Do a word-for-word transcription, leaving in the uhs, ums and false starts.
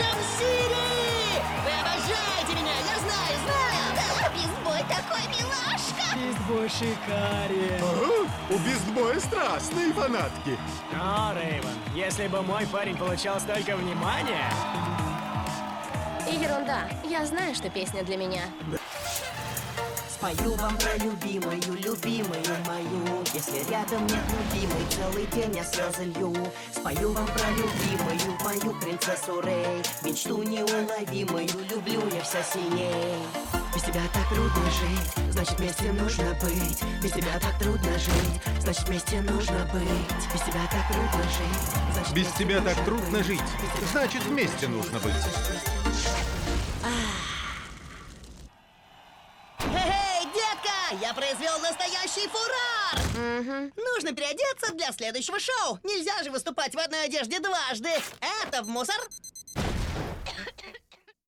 Готэм-Сити! Вы обожаете меня, я знаю, знаю! Да, Бистбой такой милашка! Бистбой шикарен. Ага, у Бистбоя страстные фанатки. О, Рейвен, если бы мой парень получал столько внимания... Ерунда. Я знаю, что песня для меня. Спою вам про любимую, любимую мою. Если рядом нет любимой, целый день я слезы лью. Спою вам про любимую мою принцессу Рей. Мечту неуловимую, люблю я все сильней. Без тебя так трудно жить, значит вместе нужно быть. Без тебя так трудно жить, значит вместе нужно быть. Без тебя так трудно жить, значит Без вместе тебя так нужно трудно быть. жить, значит вместе нужно быть. Эй, детка! Я произвел настоящий фурор! Угу. Нужно переодеться для следующего шоу. Нельзя же выступать в одной одежде дважды. Это в мусор.